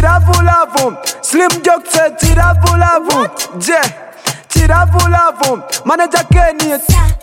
chiravulavu. Slim Jock said chiravulavu. Je, chiravulavu. Manager Kenny.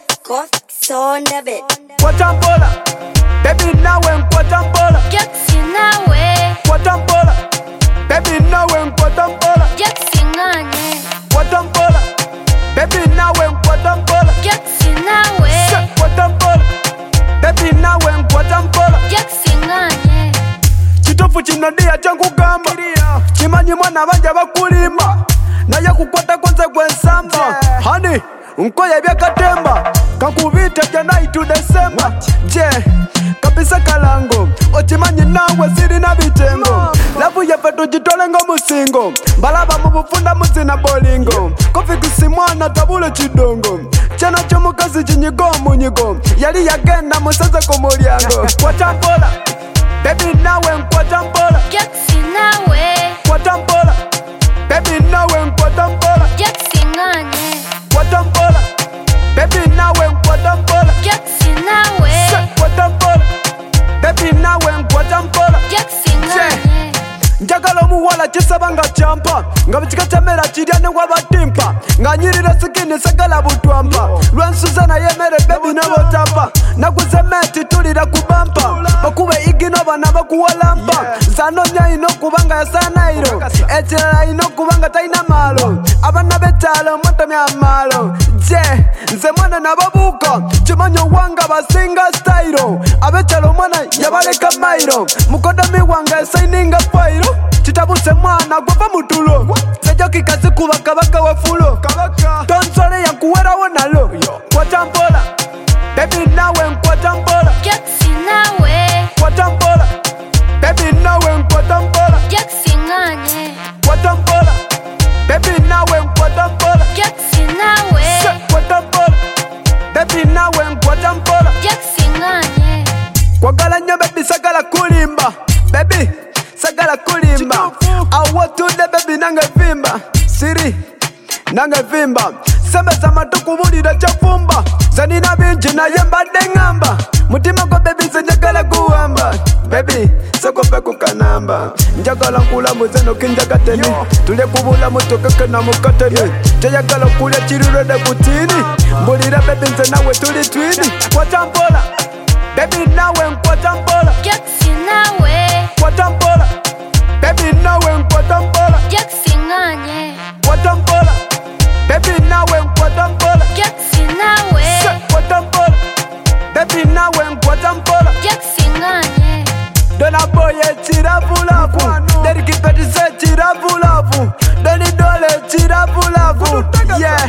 So on the bed. Kwatambola. Baby nawe nkwatambola. Jaxi nawe. Kwatambola. Baby nawe nkwatambola. Jaxi ngane. Kwatambola. Baby nawe nkwatambola. Jaxi nawe. Kwatambola. Baby nawe nkwatambola. Jaxi ngane. Chitofu chinadia changu gamba. Chimanyi mwana banja bakulima. Naye kukwata kwanza gwensamba. Honey, nkoye byakatemba. Kakubita January to December. Je, kabisa kalango. Ochimanyi nawe siri na bitengo. Lavu yefe tujitole ngo musingo. Balaba mubufunda muzina bolingo. Kofi kusimwana tabule chidongo. Chana chomukazi chinyigo munyigo. Yali yagenda musaza kumulyango. Kwatambola. Baby nawe nkwatambola. Jaxi nawe. Kwatambola. Baby nawe nkwatambola. Jaxi ngane. Kwatambola. Baby nawe nkwatambola. Jaxi nawe. Kwatambola. Baby nawe nkwatambola. Jaxi ngane. Njagala omuwala kisabanga champa. Nga bikikatemera kirya ne wabatimpa. Nga nyirira sikini sagala butwampa. Lwansuzana yemere baby nabotampa. Naguze meti tulira kubampa. Bakube igino bana bakuwalampa. Zanonya ino kubanga yasanairo. Etera ino kubanga taina malo. Abana betalo moto myamalo. Je, nze mwana nababuka. Chimanyo wanga basinga stylo. Abetalo mwana yabaleka mairo. Mukodomi wanga signinga fairo. Chitabuse mwana gwava mutulo. Sejoki kasi kuba kabaka wafulo. Tonsole yankuwera wonalo. Kwatambola. Baby nawe nkwatambola. Jaxi nawe. Kwatambola. Baby nawe nkwatambola. Jaxi ngane. Kwatambola. Baby nawe nkwatambola. Jaxi nawe. Kwatambola. Baby nawe nkwatambola. Jaxi ngane. Kwagala nnyo baby sagala kulimba. Baby sagala kulimba. Awotude baby nange vimba. Siri nange vimba. Sembeza matukubulira chafumba. Zanina bingi naye mbadde ngamba. Mutima gwa baby zenjagala guwamba. Baby sokope kukanamba. Njagala nkulamuze nokinjagateni. Tule kubula mutokeke na mukateni. Teyagala okulya kirulede kutini. Mbulira baby nze nawe tuli twini. Kwatambola. Baby nawe nkwatambola. Jaxi nawe. Kwatambola. Baby nawe nkwatambola. Jaxi ngane. Kwatambola. Baby nawe nkwatambola. Jaxi nawe. Kwatambola. Baby nawe nkwatambola. Jaxi ngane. Dona boye chiravulavu. Deriki petise chiravulavu. Doni dole chiravulavu. Yeah,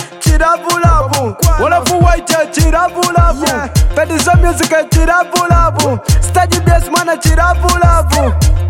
chiravulavu. Walafu waite chiravulavu. Petise music chiravulavu. Stage bass mana chiravulavu.